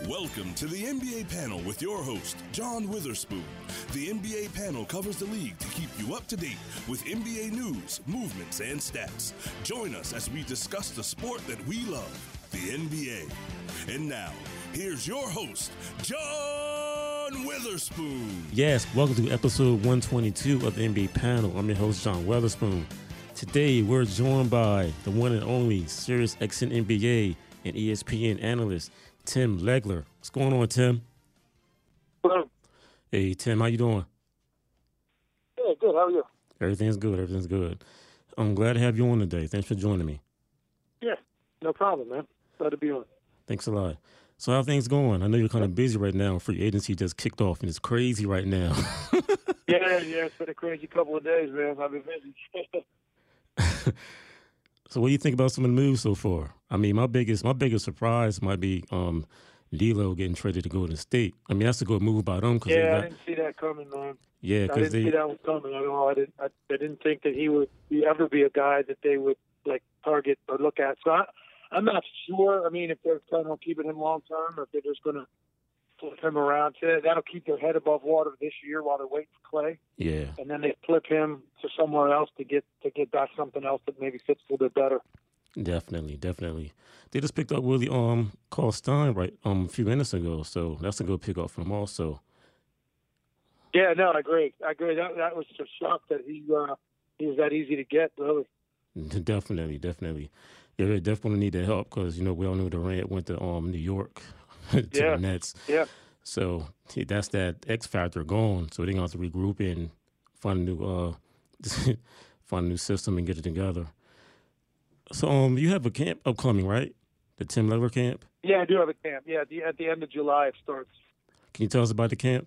Welcome to the NBA panel with your host, John Witherspoon. The NBA panel covers the league to keep you up to date with NBA news, movements, and stats. Join us as we discuss the sport that we love, the NBA. And now, here's your host, John Witherspoon. Yes, welcome to episode 122 of the NBA panel. I'm your host, John Witherspoon. Today, we're joined by the one and only SiriusXM NBA and ESPN analyst, Tim Legler. What's going on, Tim? Hello. Hey, Tim, how you doing? Yeah, good. How are you? Everything's good. I'm glad to have you on today. Thanks for joining me. Yeah, no problem, man. Glad to be on. Thanks a lot. So how things going? I know you're kind of busy right now. Free agency just kicked off, and it's crazy right now. Yeah, it's been a crazy couple of days, man. I've been busy. So what do you think about some of the moves so far? I mean, my biggest surprise might be D'Lo getting traded to Golden State. I mean, that's a good move by them. I didn't see that coming, man. Yeah, I didn't see that one coming. I didn't think that he would ever be a guy that they would like target or look at. So I'm not sure. I mean, if they're planning on keeping him long term, or if they're just going to flip him around, that'll keep their head above water this year while they're waiting for Clay. Yeah, and then they flip him to somewhere else to get back something else that maybe fits a little bit better. Definitely. They just picked up Willie Cauley-Stein a few minutes ago, so that's a good pickup from him also. Yeah, no, I agree. That was a shock that he was that easy to get, really. Definitely. Yeah, they definitely need the help because we all know Durant went to New York to the Nets. Yeah. So that's that X factor gone. So they're gonna have to regroup and find a new system and get it together. So you have a camp upcoming, right? The Tim Legler camp? Yeah, I do have a camp. Yeah, at the end of July it starts. Can you tell us about the camp?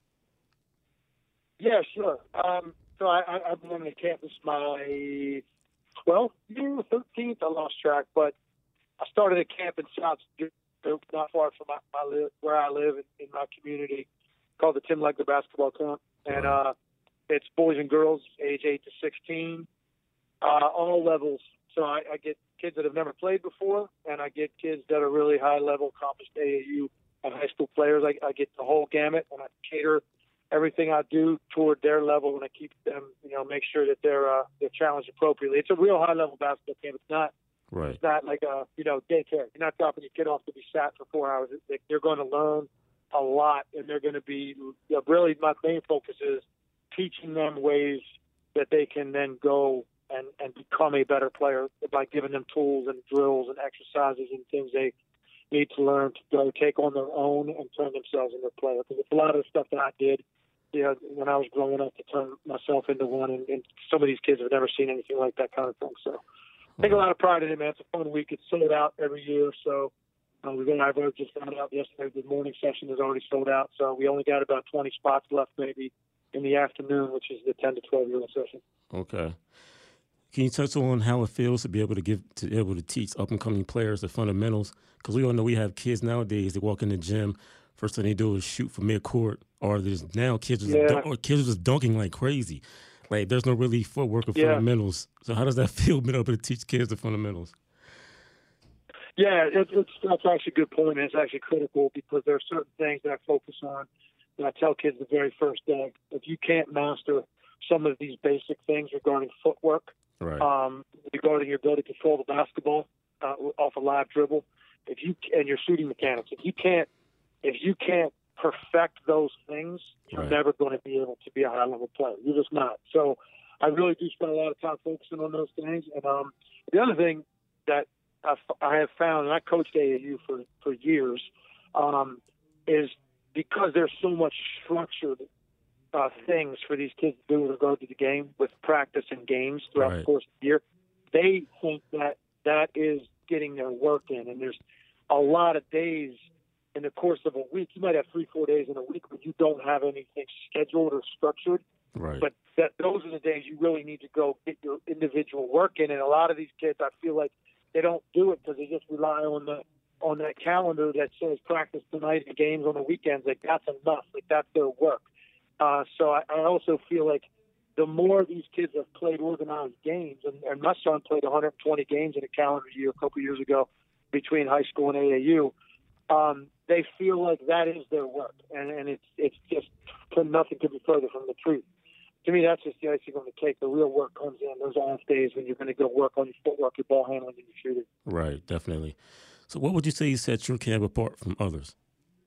Yeah, sure. So I've been in the camp. This is my 12th year, 13th. I lost track, but I started a camp in South, not far from where I live in my community, called the Tim Legler Basketball Camp, and it's boys and girls, age 8 to 16, all levels. So I get kids that have never played before, and I get kids that are really high-level, accomplished AAU and high school players. I get the whole gamut, and I cater everything I do toward their level, and I keep them, make sure that they're challenged appropriately. It's a real high-level basketball camp. It's not right. It's not like a daycare. You're not dropping your kid off to be sat for 4 hours. They're going to learn a lot, and they're going to be really. My main focus is teaching them ways that they can then go and become a better player by giving them tools and drills and exercises and things they need to learn to go take on their own and turn themselves into a player. Because it's a lot of the stuff that I did, when I was growing up, to turn myself into one. And some of these kids have never seen anything like that kind of thing. So I take a lot of pride in it, man. It's a fun week. It's sold out every year. So I've just found out yesterday the morning session is already sold out. So we only got about 20 spots left maybe in the afternoon, which is the 10 to 12-year-old session. Okay. Can you touch on how it feels to be able to teach up-and-coming players the fundamentals? Because we all know we have kids nowadays that walk in the gym, first thing they do is shoot from midcourt, or there's now kids just dunking like crazy. Like there's no really footwork or fundamentals. So how does that feel being able to teach kids the fundamentals? Yeah, that's actually a good point. It's actually critical because there are certain things that I focus on that I tell kids the very first day. If you can't master some of these basic things regarding footwork, right, regarding your ability to control the basketball off a live dribble, and your shooting mechanics, if you can't perfect those things, you're never going to be able to be a high-level player. You're just not. So I really do spend a lot of time focusing on those things. And the other thing that I have found, and I coached AAU for years, is because there's so much structured things for these kids to do with regard to the game with practice and games throughout the course of the year, they think that is getting their work in. And there's a lot of days in the course of a week. You might have 3-4 days in a week, but you don't have anything scheduled or structured. Right. But those are the days you really need to go get your individual work in. And a lot of these kids, I feel like they don't do it because they just rely on that calendar that says practice tonight and games on the weekends. Like that's enough. Like that's their work. So I also feel like the more these kids have played organized games, and my son played 120 games in a calendar year a couple years ago between high school and AAU, they feel like that is their work, and it's just nothing could be further from the truth. To me, that's just the icing on the cake. The real work comes in those off days when you're going to go work on your footwork, your ball handling, and your shooting. Right, definitely. So what would you say sets your camp apart from others?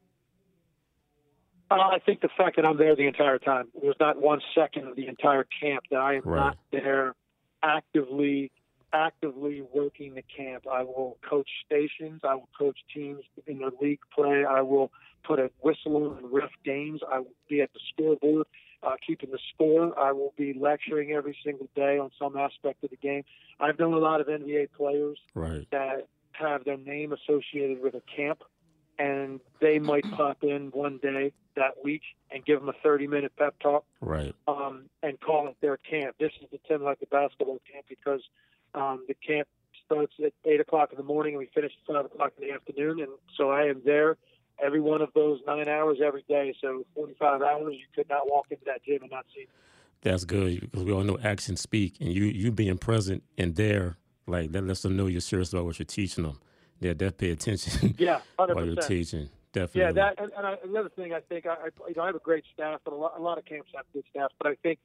I think the fact that I'm there the entire time. There's not 1 second of the entire camp that I am not there actively working the camp. I will coach stations. I will coach teams in their league play. I will put a whistle on and ref games. I will be at the scoreboard keeping the score. I will be lecturing every single day on some aspect of the game. I've known a lot of NBA players that have their name associated with a camp, and they might pop in one day that week and give them a 30-minute pep talk and call it their camp. This is the Tim Like the basketball camp because the camp starts at 8 o'clock in the morning and we finish at 5 o'clock in the afternoon. And so I am there every one of those 9 hours every day. So 45 hours, you could not walk into that gym and not see me. That's good because we all know actions speak, and you being present and there, like that lets them know you're serious about what you're teaching them. Yeah, definitely pay attention. Yeah, 100%. While you're teaching. Definitely. Yeah, that and another thing I think I have a great staff, but a lot of camps have good staff. But I think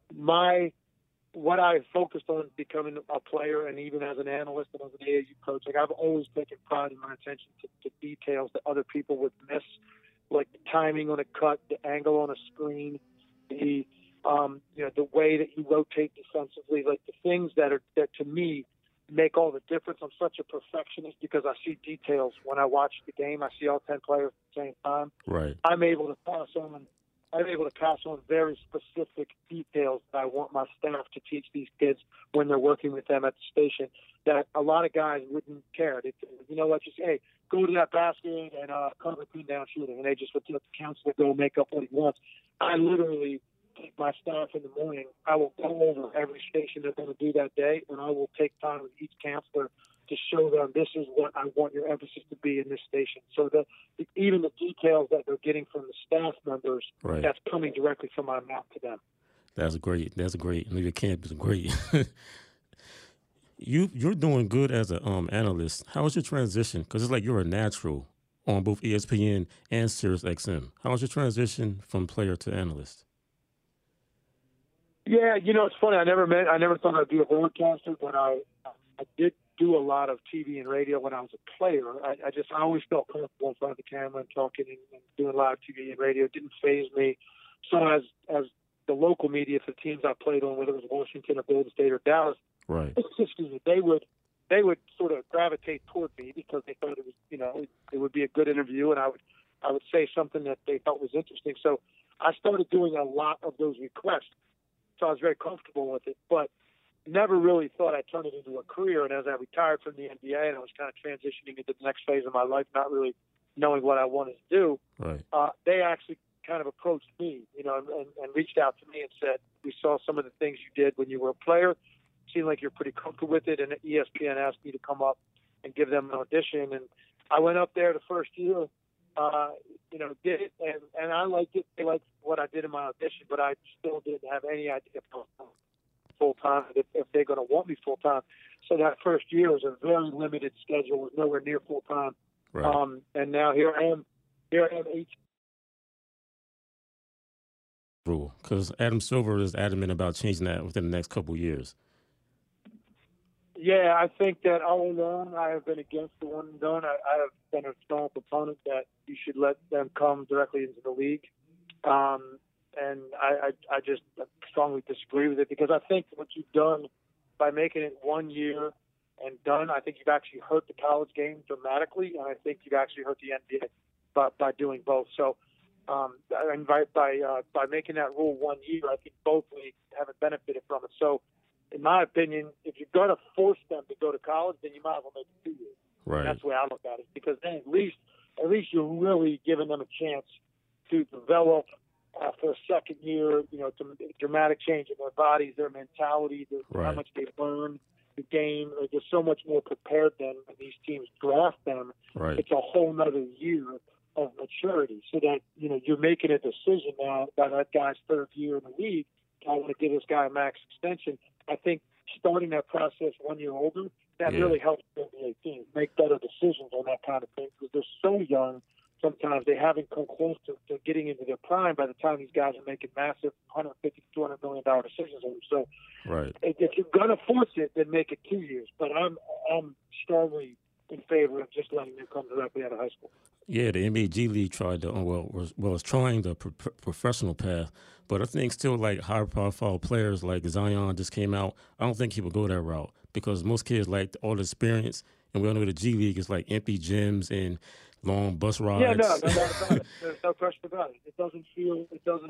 what I focused on becoming a player, and even as an analyst and as an AAU coach, like I've always taken pride in my attention to details that other people would miss, like the timing on a cut, the angle on a screen, the the way that you rotate defensively, like the things that to me make all the difference. I'm such a perfectionist because I see details when I watch the game. I see all 10 players at the same time. Right. I'm able to pass on very specific details that I want my staff to teach these kids when they're working with them at the station that a lot of guys wouldn't care. Just hey, go to that basket and cover the pin down shooting, and they just would let the counselor go make up what he wants. I literally take my staff in the morning. I will go over every station they're going to do that day, and I will take time with each counselor to show them this is what I want your emphasis to be in this station. So that even the details that they're getting from the staff members, that's coming directly from my mouth to them. That's great. That's great. Your camp is great. You're doing good as an analyst. How was your transition? Because it's like you're a natural on both ESPN and SiriusXM. How was your transition from player to analyst? Yeah, it's funny. I never thought I'd be a broadcaster, but I did do a lot of TV and radio when I was a player. I always felt comfortable in front of the camera and talking and doing live TV and radio. It didn't faze me. So as the local media for the teams I played on, whether it was Washington or Golden State or Dallas, they would sort of gravitate toward me because they thought it was, it would be a good interview, and I would say something that they thought was interesting. So I started doing a lot of those requests. So I was very comfortable with it, but never really thought I'd turn it into a career. And as I retired from the NBA and I was kind of transitioning into the next phase of my life, not really knowing what I wanted to do, they actually kind of approached me, and reached out to me and said, we saw some of the things you did when you were a player. Seemed like you're pretty comfortable with it. And ESPN asked me to come up and give them an audition. And I went up there the first year, did it, and I liked it. They liked what I did in my audition, but I still didn't have any idea full time if they're going to want me full time. So that first year was a very limited schedule, was nowhere near full time. And now here I am 18. Rule, because Adam Silver is adamant about changing that within the next couple of years. Yeah, I think that all along I have been against the one and done. I have been a strong proponent that you should let them come directly into the league. And I just strongly disagree with it because I think what you've done by making it 1 year and done, I think you've actually hurt the college game dramatically, and I think you've actually hurt the NBA by doing both. So, and by making that rule 1 year, I think both leagues haven't benefited from it. So, in my opinion, if you're going to force them to go to college, then you might as well make it 2 years. Right. That's the way I look at it, because then at least you're really giving them a chance to develop for a second year, to dramatic change in their bodies, their mentality, how much they learn the game. They're so much more prepared than when these teams draft them. Right. It's a whole nother year of maturity, so that you're making a decision now that guy's third year in the league. I want to give this guy a max extension. I think starting that process 1 year older, that really helps the NBA teams make better decisions on that kind of thing because they're so young. Sometimes they haven't come close to getting into their prime by the time these guys are making massive $150, $200 million decisions on them. So if you're going to force it, then make it 2 years. But I'm strongly in favor of just letting them come directly out of high school. Yeah, the NBA G League tried to, was trying the professional path, but I think still like high-profile players like Zion just came out. I don't think he would go that route because most kids like all the experience, and we all know the G League is like empty gyms and long bus rides. Yeah, no doubt about it. There's no question about it. It doesn't feel,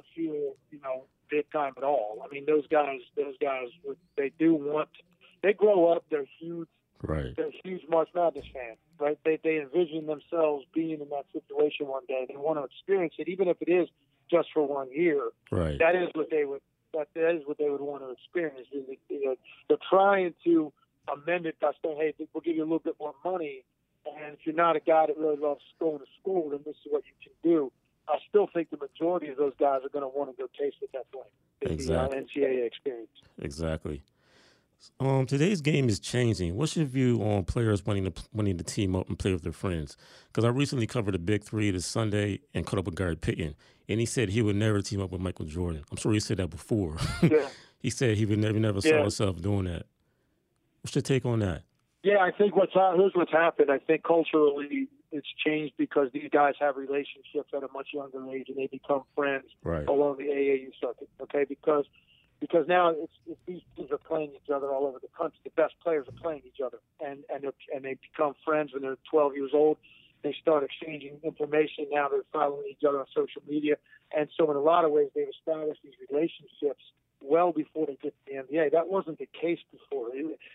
big time at all. I mean, those guys, they grow up. They're huge. Right. They're huge March Madness fans, right? They envision themselves being in that situation one day. They want to experience it, even if it is just for 1 year. Right. That is what they would want to experience. They're trying to amend it by saying, hey, we'll give you a little bit more money. And if you're not a guy that really loves going to school, then this is what you can do. I still think the majority of those guys are going to want to go taste it that way. Exactly. The NCAA experience. Exactly. Today's game is changing. What's your view on players wanting to team up and play with their friends? Because I recently covered the Big Three this Sunday and caught up with Gary Payton, and he said he would never team up with Michael Jordan. I'm sure he said that before. Yeah. He said he would never saw himself doing that. What's your take on that? Yeah, I think here's what's happened. I think culturally it's changed because these guys have relationships at a much younger age and they become friends along the AAU circuit. Okay, because now it's these teams are playing each other all over the country. The best players are playing each other, and they become friends when they're 12 years old. They start exchanging information. Now they're following each other on social media, and so in a lot of ways they've established these relationships well before they get to the NBA. That wasn't the case before.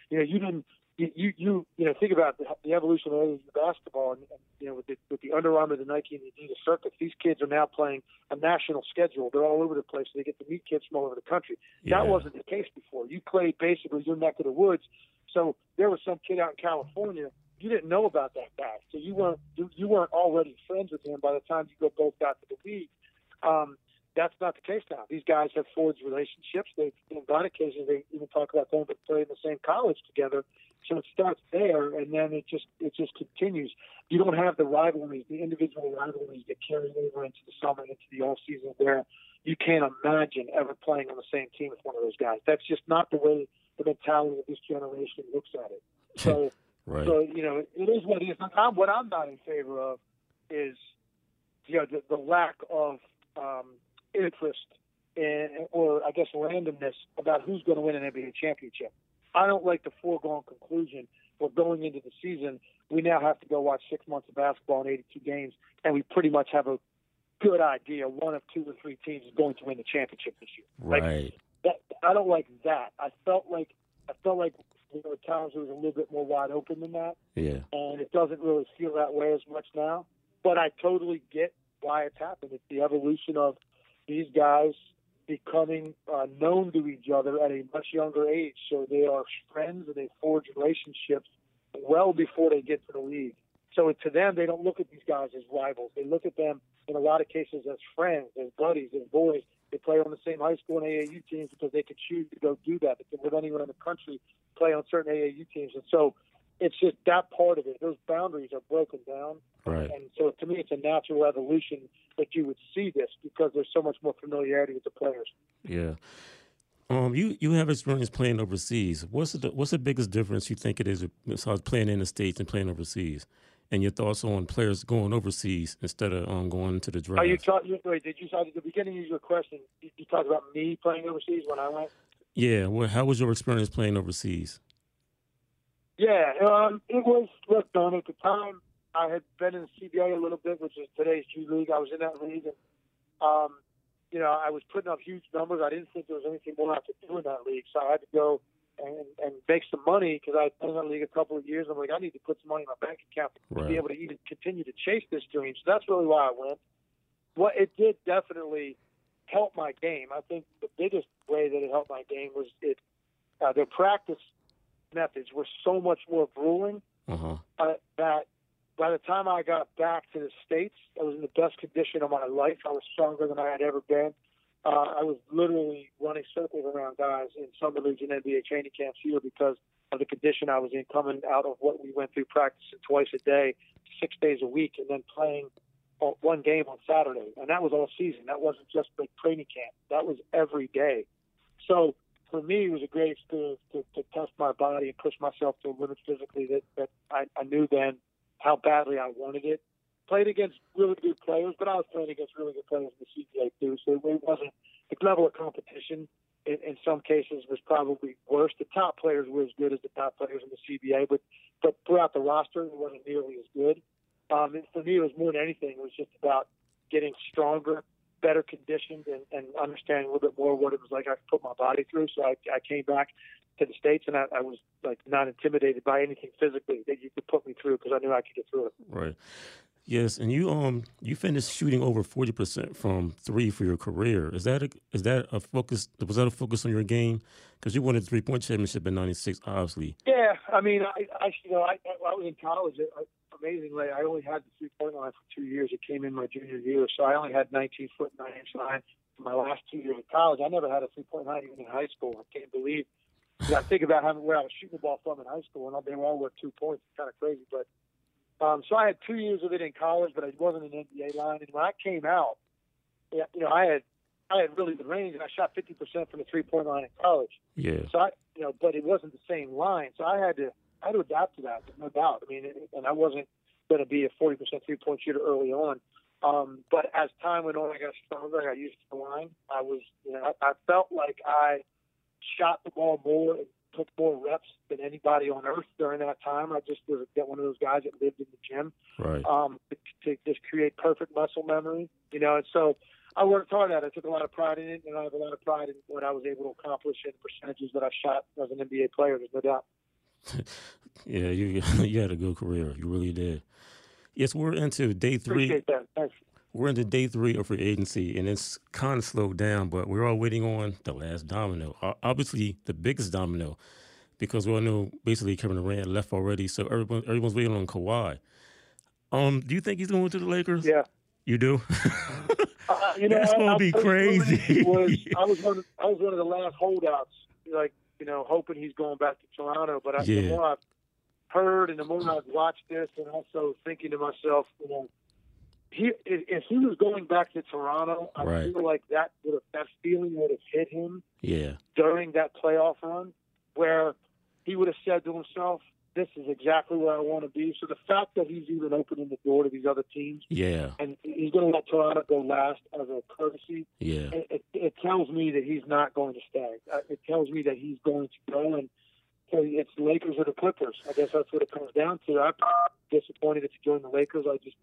You think about the evolution of AAU basketball, and with the Under Armour, the Nike, and the Adidas circuits. These kids are now playing a national schedule. They're all over the place. So they get to meet kids from all over the country. Yeah. That wasn't the case before. You played basically your neck of the woods. So there was some kid out in California. You didn't know about that guy, so you weren't already friends with him by the time you both got to the league. That's not the case now. These guys have forged relationships. They, on occasion, they even talk about going to play in the same college together. So it starts there, and then it just continues. You don't have the rivalries, the individual rivalries that carry over into the summer, into the off season, where you can't imagine ever playing on the same team with one of those guys. That's just not the way the mentality of this generation looks at it. So, so it is what it is. What I'm not in favor of is the lack of interest or I guess randomness about who's going to win an NBA championship. I don't like the foregone conclusion where going into the season, we now have to go watch 6 months of basketball and 82 games, and we pretty much have a good idea one of 2 or 3 teams is going to win the championship this year. Right. I don't like that. I felt like at times it was a little bit more wide open than that. Yeah. And it doesn't really feel that way as much now. But I totally get why it's happened. It's the evolution of these guys becoming known to each other at a much younger age. So they are friends and they forge relationships well before they get to the league. So to them, they don't look at these guys as rivals. They look at them, in a lot of cases, as friends, as buddies, as boys. They play on the same high school and AAU teams because they could choose to go do that. They can live anywhere in the country, play on certain AAU teams. And so it's just that part of it. Those boundaries are broken down. Right. And so to me, it's a natural evolution that you would see this because there's so much more familiarity with the players. Yeah. You have experience playing overseas. What's the biggest difference you think it is besides playing in the States and playing overseas? And your thoughts on players going overseas instead of going to the draft? Did you at the beginning of your question, you talked about me playing overseas when I went? Yeah. Well, how was your experience playing overseas? Yeah, it was, look, Don, at the time, I had been in the CBA a little bit, which is today's G League. I was in that league, and, I was putting up huge numbers. I didn't think there was anything more I could do in that league, so I had to go and make some money because I had been in that league a couple of years. I'm like, I need to put some money in my bank account to be able to even continue to chase this dream. So that's really why I went. What it did definitely help my game. I think the biggest way that it helped my game was their practice methods were so much more grueling that by the time I got back to the States, I was in the best condition of my life. I was stronger than I had ever been. I was literally running circles around guys in summer leagues and NBA training camps here because of the condition I was in, coming out of what we went through, practicing twice a day, 6 days a week, and then playing one game on Saturday. And that was all season. That wasn't just like training camp. That was every day. So for me, it was a great experience to test my body and push myself to a limit physically that I knew then how badly I wanted it. Played against really good players, but I was playing against really good players in the CBA too. So it wasn't the level of competition. In some cases, was probably worse. The top players were as good as the top players in the CBA, but throughout the roster, it wasn't nearly as good. And for me, it was more than anything. It was just about getting stronger, better conditioned, and understanding a little bit more what it was like I could put my body through. So I came back to the States, and I was like not intimidated by anything physically that you could put me through because I knew I could get through it. Right. Yes, and you finished shooting over 40% from three for your career. Is that a focus? Was that a focus on your game? Because you won the 3-point championship in '96, obviously. Yeah, I mean, I was in college. Amazingly, I only had the 3-point line for 2 years. It came in my junior year, so I only had 19-foot 9-inch line for my last 2 years of college. I never had a 3-point line even in high school. I can't believe. I think about where I was shooting the ball from in high school, and they were all worth 2 points. It's kind of crazy, but. So I had 2 years of it in college, but I wasn't an NBA line. And when I came out, I had really good range, and I shot 50% from the 3-point line in college. Yeah. So but it wasn't the same line. So I had to adapt to that, no doubt. I mean, and I wasn't going to be a 40% 3-point shooter early on. But as time went on, I got stronger. I got used to the line. I felt like I shot the ball more and took more reps than anybody on earth during that time. I just was one of those guys that lived in the gym, right? To just create perfect muscle memory, and so I worked hard at it. I took a lot of pride in it, and I have a lot of pride in what I was able to accomplish and the percentages that I shot as an NBA player. There's no doubt. Yeah, you had a good career. You really did. Yes, we're into day 3. Appreciate that. Thanks. We're into day 3 of free agency, and it's kind of slowed down, but we're all waiting on the last domino. Obviously, the biggest domino, because we all know basically Kevin Durant left already, so everyone's waiting on Kawhi. Do you think he's going to the Lakers? Yeah. You do? That's going to be crazy. I was one of the last holdouts, hoping he's going back to Toronto, but the more I've heard and the more I've watched this, and also thinking to myself, if he was going back to Toronto, I feel like that feeling would have hit him during that playoff run, where he would have said to himself, this is exactly where I want to be. So the fact that he's even opening the door to these other teams, and he's going to let Toronto go last as a courtesy, it tells me that he's not going to stay. It tells me that he's going to go, and it's the Lakers or the Clippers. I guess that's what it comes down to. I'm disappointed that you joined the Lakers.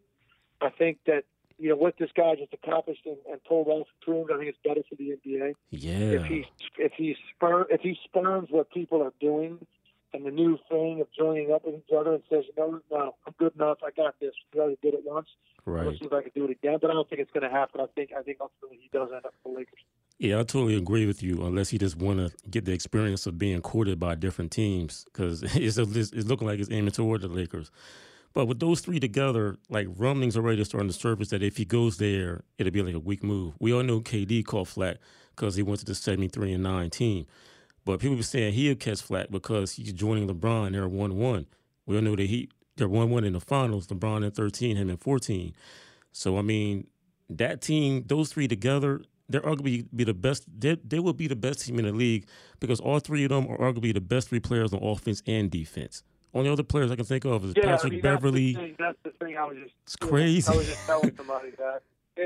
I think that what this guy just accomplished and pulled off and proved, I think it's better for the NBA. Yeah. If he spurns what people are doing and the new thing of joining up with each other and says, no, I'm good enough. I got this. We already did it once. Right. Let's see if I can do it again. But I don't think it's going to happen. I think ultimately he does end up with the Lakers. Yeah, I totally agree with you. Unless he just want to get the experience of being courted by different teams, because it's looking like it's aiming toward the Lakers. But with those 3 together, like rumblings already starting to surface that if he goes there, it'll be like a weak move. We all know KD caught flack because he went to the 73-9 team. But people were saying he'll catch flack because he's joining LeBron. They're 1-1. We all know that they're 1-1 in the finals. LeBron in 13, him in 14. So, I mean, that team, those 3 together, they're arguably be the best. They will be the best team in the league because all 3 of them are arguably the best 3 players on offense and defense. Only other players I can think of is Patrick Beverly. That's the thing. It's crazy. I was just telling somebody that.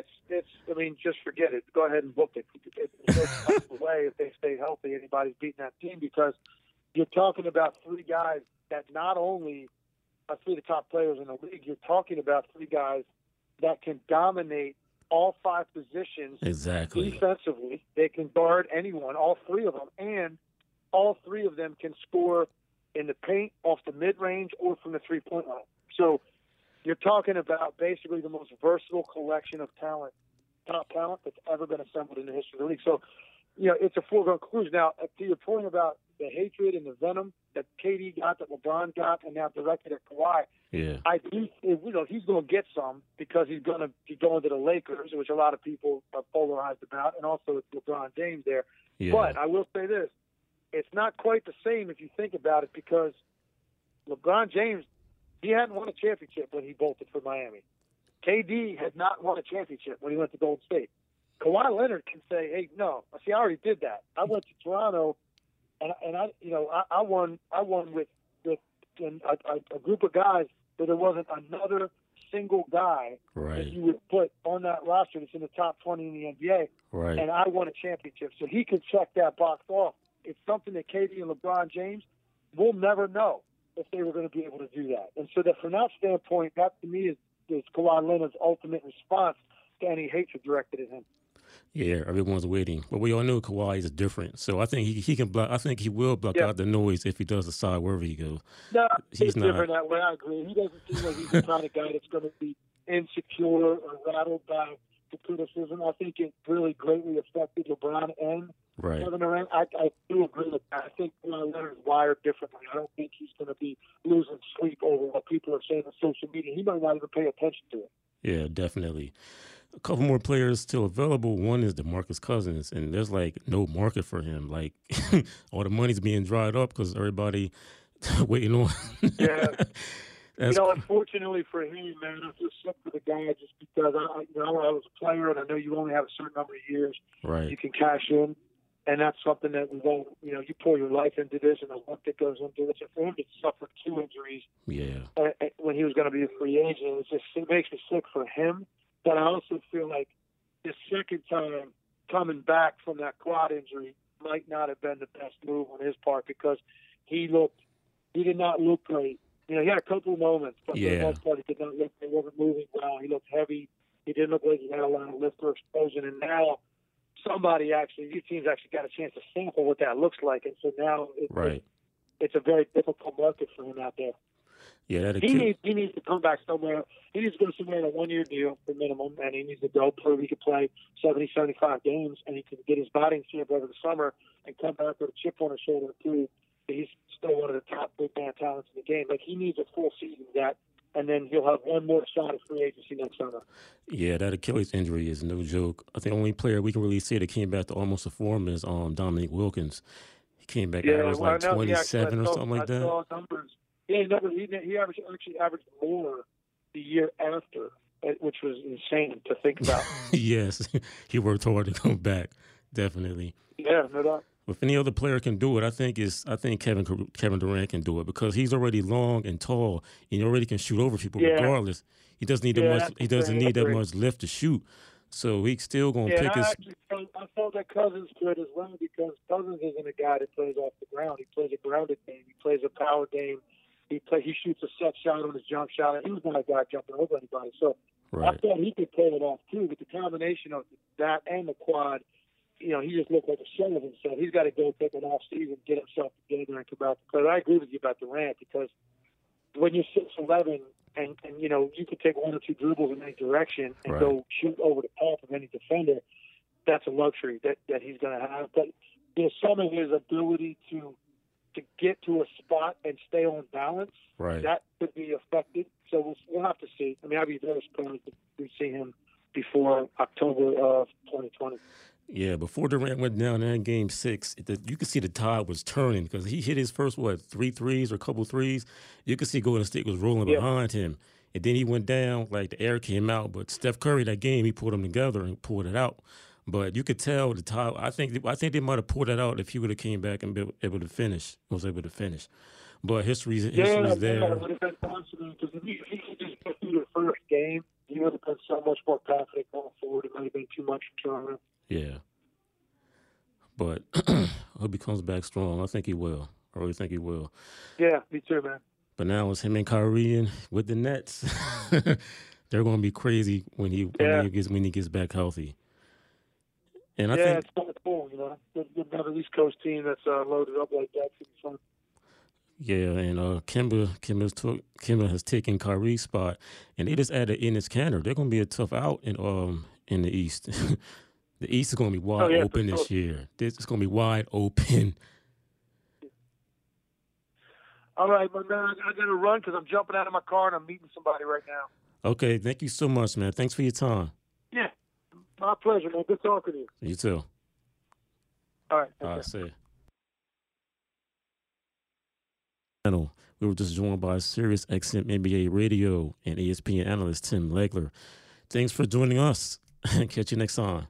I mean, just forget it. Go ahead and book it. It's no way if they stay healthy, anybody's beating that team, because you're talking about 3 guys that not only are 3 of the top players in the league, you're talking about 3 guys that can dominate all 5 positions defensively. They can guard anyone, all 3 of them, and all 3 of them can score in the paint, off the mid-range, or from the 3-point line. So you're talking about basically the most versatile collection of talent, top talent that's ever been assembled in the history of the league. So, it's a foregone conclusion. Now, to your point about the hatred and the venom that KD got, that LeBron got, and now directed at Kawhi. Yeah. I do, he's going to get some because he's going to be going to the Lakers, which a lot of people are polarized about, and also it's LeBron James there. Yeah. But I will say this. It's not quite the same if you think about it, because LeBron James, he hadn't won a championship when he bolted for Miami. KD had not won a championship when he went to Golden State. Kawhi Leonard can say, "Hey, no, see, I already did that. I went to Toronto, and I won with a group of guys where there wasn't another single guy that you would put on that roster that's in the top 20 in the NBA, right? And I won a championship, so he could check that box off. It's something that KD and LeBron James will never know if they were going to be able to do that. And so that from that standpoint, that to me is Kawhi Leonard's ultimate response to any hatred directed at him. Yeah, everyone's waiting, but we all know Kawhi is different. So I think he can block. I think he will block out the noise if he does decide wherever he goes. No, he's not different that way. I agree. He doesn't seem like he's the kind of guy that's going to be insecure or rattled by the criticism. I think it really greatly affected LeBron and Kevin Durant. I do agree with that. I think Kawhi Leonard is wired differently. I don't think he's going to be losing sleep over what people are saying on social media. He might not even pay attention to it. Yeah, definitely. A couple more players still available. One is DeMarcus Cousins, and there's like no market for him. Like all the money's being dried up because everybody waiting on. Yeah. Unfortunately for him, man, I feel sick for the guy just because I was a player, and I know you only have a certain number of years you can cash in, and that's something that we've all, you pour your life into this, and the work that goes into it. So for him to suffer 2 injuries, when he was going to be a free agent, it makes me sick for him. But I also feel like the second time coming back from that quad injury might not have been the best move on his part, because he did not look great. He had a couple of moments, but for the most part, he did not look. He wasn't moving well. He looked heavy. He didn't look like he had a lot of lift or explosion. And now your team's actually got a chance to sample what that looks like. And so now it's a very difficult market for him out there. Yeah, he needs to come back somewhere. He needs to go somewhere on a 1-year deal for minimum, and he needs to go prove he could play 70, 75 games, and he can get his body in shape over the summer and come back with a chip on his shoulder and prove that he's still one of the top big man talents in the game. Like, he needs a full season of that, and then he'll have one more shot at free agency next summer. Yeah, that Achilles injury is no joke. I think the only player we can really say that came back to almost a form is Dominique Wilkins. He came back averaged like 27 or something like that. I saw numbers. He actually averaged more the year after, which was insane to think about. Yes, he worked hard to come back, definitely. Yeah, no doubt. If any other player can do it, I think Kevin Durant can do it, because he's already long and tall, and he already can shoot over people regardless. He doesn't need that much. He doesn't need that much lift to shoot. So he's still going to pick his. I felt that Cousins could as well, because Cousins isn't a guy that plays off the ground. He plays a grounded game. He plays a power game. He shoots a set shot on his jump shot, and he was not a guy jumping over anybody. So I thought he could pull it off too. But the combination of that and the quad, he just looked like a shell of himself. He's got to go take an off season, get himself together, and come back. But I agree with you about Durant, because when you're 6'11", and you could take 1 or 2 dribbles in any direction and go shoot over the top of any defender, that's a luxury that he's going to have. But some of his ability to get to a spot and stay on balance, that could be affected. So we'll have to see. I mean, I'd be very surprised if we see him before October of 2020. Yeah, before Durant went down in Game 6, you could see the tide was turning, because he hit his first, 3 threes or a couple threes. You could see Golden State was rolling behind him. And then he went down, like the air came out. But Steph Curry, that game, he pulled them together and pulled it out. But you could tell the tide. I think they might have pulled that out if he would have came back and was able to finish. But history's there. Yeah, it would have been possible, because if he could just get through the first game, he would have been so much more confident going forward. It might have been too much for Toronto. Yeah. But I hope he comes back strong. I think he will. I really think he will. Yeah, me too, man. But now it's him and Kyrie with the Nets. They're going to be crazy when he gets back healthy. And I think it's kind of cool, another East Coast team that's loaded up like that. Should be fun. Yeah, and Kemba has taken Kyrie's spot, and they just added Enes Kanter. They're going to be a tough out in the East. The East is going to be wide open this year. It's going to be wide open. All right, my man, I got to run because I'm jumping out of my car and I'm meeting somebody right now. Okay, thank you so much, man. Thanks for your time. Yeah, my pleasure, man. Good talking to you. You too. All right. All right, see you. We were just joined by Sirius XM NBA Radio and ESPN analyst Tim Legler. Thanks for joining us. Catch you next time.